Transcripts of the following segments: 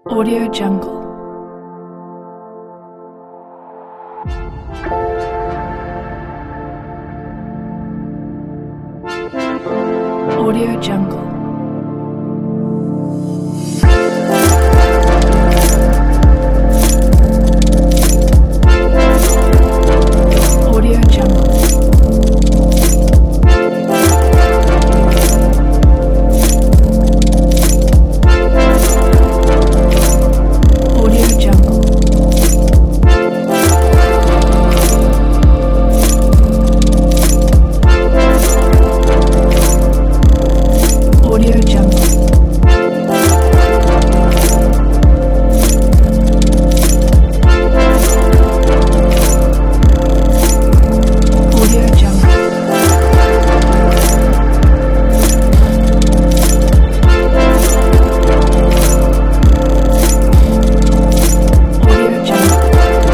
Audio Jungle. Audio Jungle. Audio Jungle. Audio Jungle. Audio Jungle. Audio Jungle. Audio Jungle.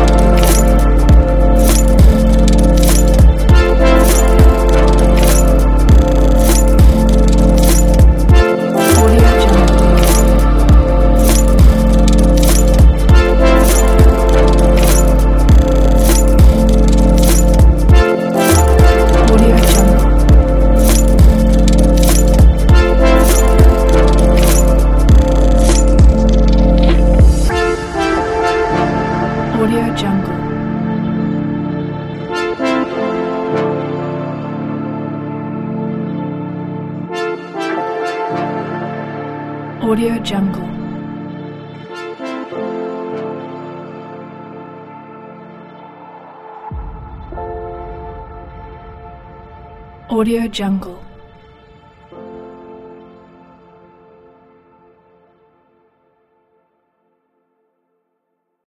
Audio Jungle. Audio Jungle. Audio Jungle. Audio Jungle. Audio Jungle.